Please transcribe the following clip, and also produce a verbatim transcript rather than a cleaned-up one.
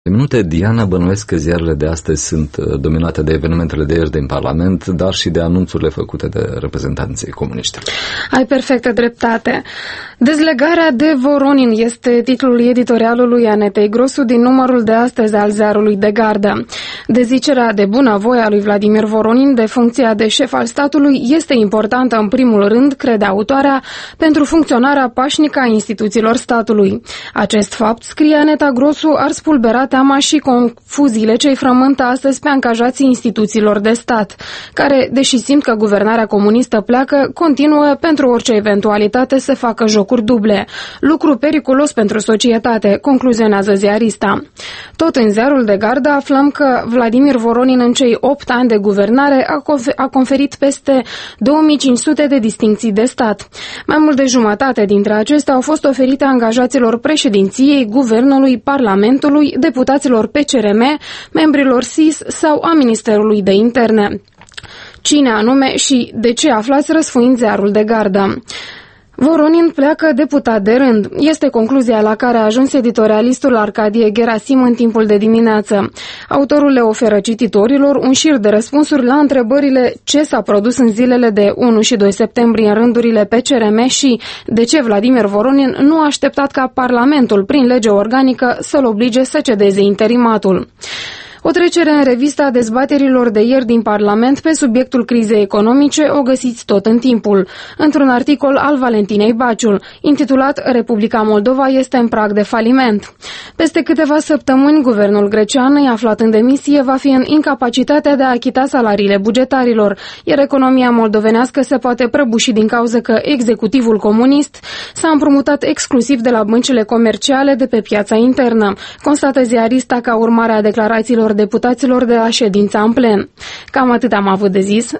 minute, Diana, bănuiesc că ziarele de astăzi sunt dominate de evenimentele de ieri din Parlament, dar și de anunțurile făcute de reprezentanții comuniști. Ai perfectă dreptate. Dezlegarea de Voronin este titlul editorialului Anetei Grosu din numărul de astăzi al ziarului De Gardă. Dezicerea de bunăvoie a lui Vladimir Voronin de funcția de șef al statului este importantă în primul rând, crede autoarea, pentru funcționarea pașnică a instituțiilor statului. Acest fapt, scrie Aneta Grosu, ar spulbera teama și confuziile ce îi frământă astăzi pe angajații instituțiilor de stat, care, deși simt că guvernarea comunistă pleacă, continuă pentru orice eventualitate să facă jocuri duble. Lucru periculos pentru societate, concluzionează ziarista. Tot în ziarul De Gardă aflăm că Vladimir Voronin în cei opt ani de guvernare a conferit peste două mii cinci sute de distincții de stat. Mai mult de jumătate dintre acestea au fost oferite angajaților președinției, guvernului, parlamentului, deputaților P C R M, membrilor S I S sau a Ministerului de Interne. Cine anume și de ce aflați răsfoind ziarul De Gardă? Voronin pleacă deputat de rând. Este concluzia la care a ajuns editorialistul Arcadie Gerasim în timpul de dimineață. Autorul le oferă cititorilor un șir de răspunsuri la întrebările ce s-a produs în zilele de unu și doi septembrie în rândurile P C R M și de ce Vladimir Voronin nu a așteptat ca Parlamentul, prin lege organică, să-l oblige să cedeze interimatul. O trecere în revista dezbaterilor de ieri din Parlament pe subiectul crizei economice o găsiți tot în Timpul, într-un articol al Valentinei Baciul, intitulat Republica Moldova este în prag de faliment. Peste câteva săptămâni, guvernul grecean, aflat în demisie, va fi în incapacitatea de a achita salariile bugetarilor, iar economia moldovenească se poate prăbuși din cauza că executivul comunist s-a împrumutat exclusiv de la băncile comerciale de pe piața internă, constată ziarista ca urmare a declarațiilor deputaților de la ședința în plen. Cam atât am avut de zis.